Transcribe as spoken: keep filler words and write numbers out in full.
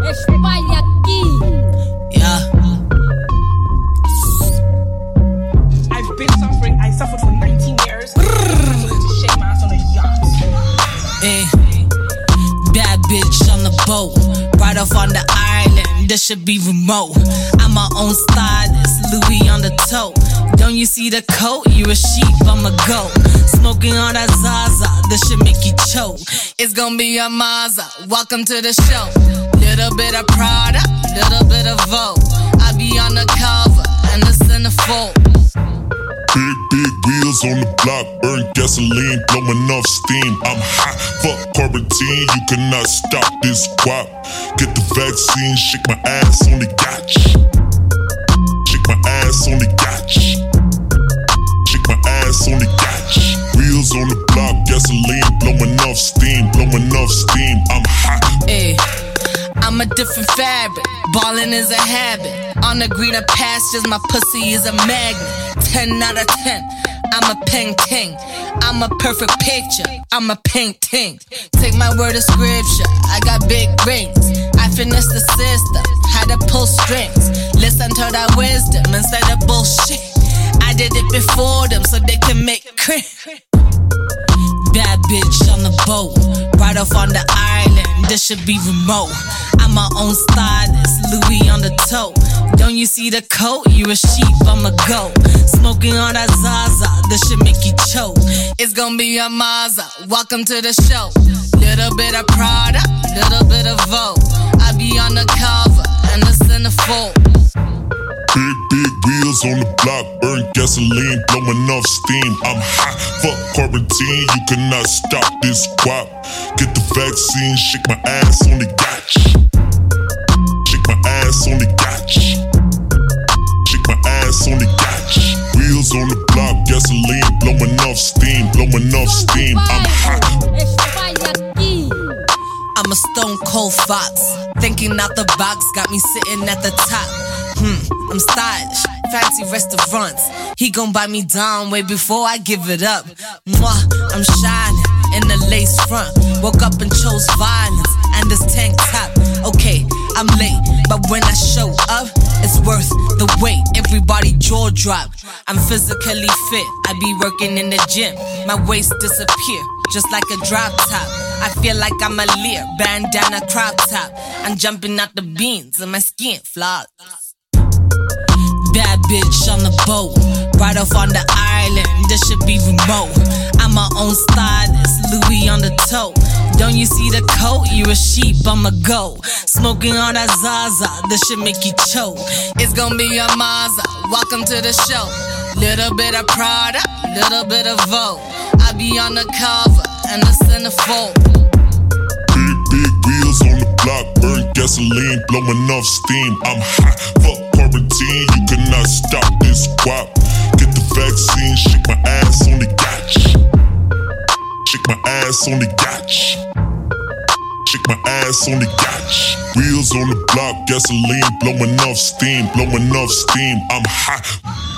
espalha aqui. Yeah. I've been suffering. I suffered for nineteen years. I wanted to shake my ass on a yacht. Hey. Bad bitch on the boat, right off on the island. This should be remote. I'm my own stylist, Louis on the toe. Don't you see the coat? You a sheep, I'm a goat. Smoking on that Zaza, this should make you choke. It's gonna be a Mazda. Welcome to the show. Little bit of Prada, little bit of Vogue. I be on the cover and the centerfold. Big, big wheels on the block, burn gasoline, blowing off steam. I'm hot, fuck quarantine, you cannot stop this guap. Get the vaccine, shake my ass on the yacht. Shake my ass on the yacht. Shake my ass on the yacht. Wheels on the block, gasoline, blowing off steam, blowing off steam. I'm hot. Ay, I'm a different fabric, ballin' is a habit. On the greener pastures, my pussy is a magnet. Ten out of ten, I'm a painting. I'm a perfect picture, I'm a painting. Take my word of scripture, I got big rings. I finesse the system, had to pull strings. Listen to that wisdom instead of bullshit. I did it before them so they can make crit. Bad bitch on the boat, right off on the island. This should be remote. I'm my own stylist, Louis on the toe. Don't you see the coat? You a sheep, I'm a goat. Smoking on that Zaza, this should make you choke. It's gonna be a Mazda. Welcome to the show. Little bit of Prada, little bit of Vogue. I be on the cover and the centerfold. Big, big wheels on the block, burn gasoline, blowing off steam. I'm hot, fuck quarantine, you cannot stop this guap. Get the vaccine, shake my ass on the yacht. Shake my ass on the yacht. Shake my ass on the yacht. Wheels on the block, gasoline, blowing off steam, blowing off steam. I'm hot. Espalha aqui. I'm a stone cold fox. Thinking out the box got me sitting at the top. Hmm, I'm stylish, fancy restaurants. He gon' buy me down way before I give it up. Mwah, I'm shining in the lace front. Woke up and chose violence and this tank top. Okay, I'm late, but when I show up, it's worth the wait. Everybody jaw drop. I'm physically fit, I be working in the gym. My waist disappear, just like a drop top. I feel like I'm a Lear, bandana crop top. I'm jumping out the beans and my skin flawless. Bad bitch on the boat, right off on the island. This should be remote. I'm my own stylist, Louis on the toe. Don't you see the coat? You a sheep, I'm a goat. Smoking on that Zaza, this should make you choke. It's gonna be a Mazda. Welcome to the show. Little bit of Prada, little bit of Vogue. I be on the cover and the centerfold. Big, big wheels on the block, burn gasoline, blowing off steam. I'm hot, fuck quarantine, you cannot stop this guap. Get the vaccine, shake my ass on the yacht. Shake my ass on the yacht. Shake my ass on the yacht. Wheels on the block, gasoline, blowing off steam, blowing off steam. I'm hot.